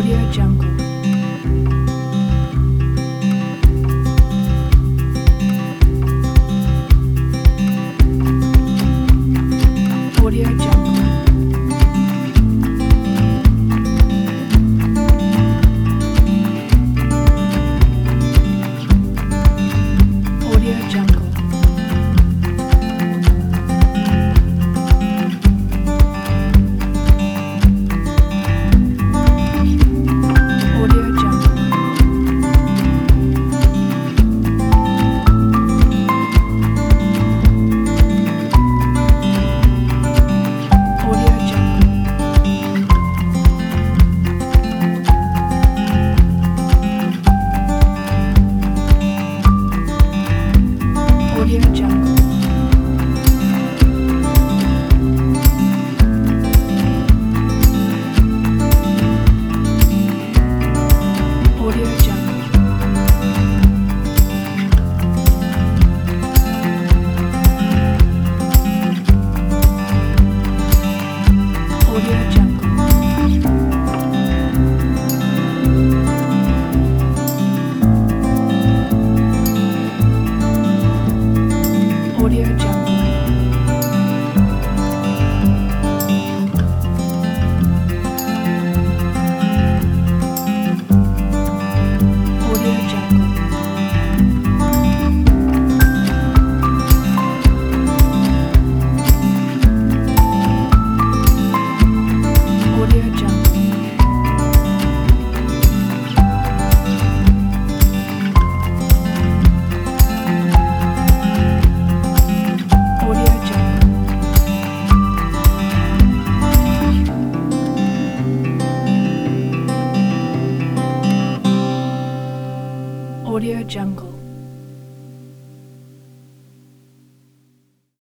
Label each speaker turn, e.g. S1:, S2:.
S1: Audio Jungle. Audio Jungle. Audio Jungle. Audio Jungle. Audio Jungle. Audio Jungle. Audio Jungle. Audio Jungle. Audio Jungle. Audio Jungle. Audio Jungle. Audio Jungle. Audio Jungle.